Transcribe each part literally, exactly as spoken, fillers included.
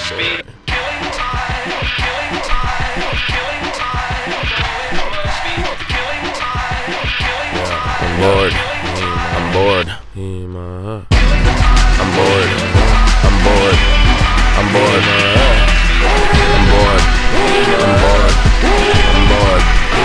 must be killing time, killing time, killing time. It must be killing time, killing time. I'm bored. I'm bored. I'm bored. I'm bored. I'm bored. I'm bored. I'm bored. I'm bored.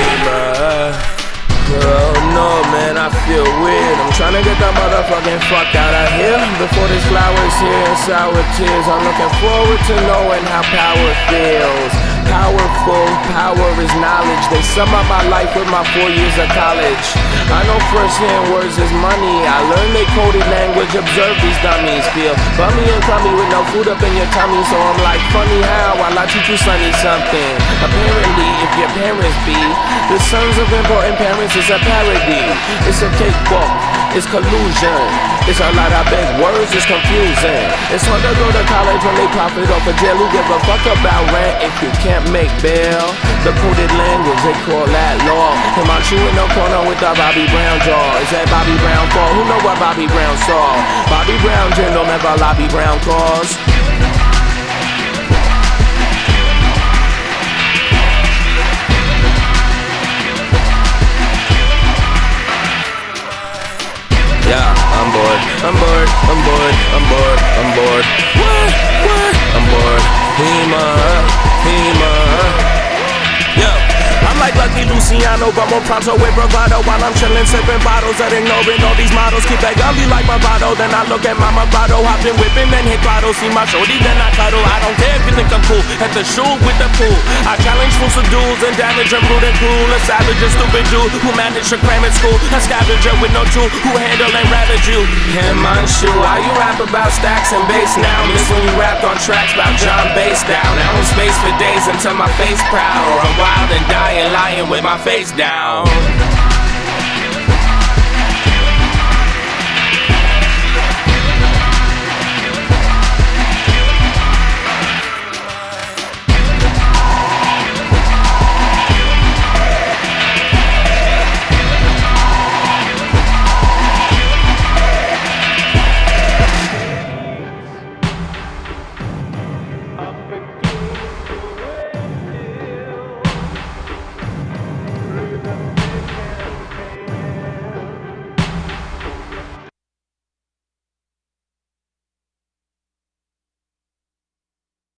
Oh no, man, I feel weird. I'm trying to get the motherfucking fuck out of here before this flower's here and sour tears. I'm looking forward to knowing how power feels. Powerful, power is knowledge. They sum up my life with my four years of college. I know firsthand words is money. I learned they coded language, observe these dummies. Feel bummy and crummy with no food up in your tummy. So I'm like, funny how while I teach you sonny something. Apparently, if your parents be the sons of important parents, it's a parody. It's a cakewalk, it's collusion. It's a lot of big words, it's confusing. It's hard to go to college when they profit off of jail. Who give a fuck about rent if you can't make bail? The coded language, they call that law. Am I chewing no corner with the Bobby Brown jaw? Is that Bobby Brown fault? Who know what Bobby Brown saw? Bobby Brown gin don't ever lobby Brown cause. Yeah, I'm bored, I'm bored, I'm bored, I'm bored, I'm bored. What? What? I'm bored. Hema, Hema. Yo, I'm like Lucky Luciano, but more pronto with bravado. While I'm chillin', sippin' bottles and ignoring all these models. Keep that gumby like my bottle, then I look at my Murado. Hoppin', whippin', then hit throttle. See my shorty, then I cuddle. I don't care if you think I'm cool. At the shoe with the pool, I challenge fools to duels and damage. I'm rude and cruel. A savage, a stupid dude who managed to cram in school. A scavenger with no tool who handle and ravage you. Him unshoe, why you rap about stacks and bass now? Miss when you rapped on tracks about John Bass down. Now I'm space for days until my face proud, or I'm wild and dying, lying with my face down.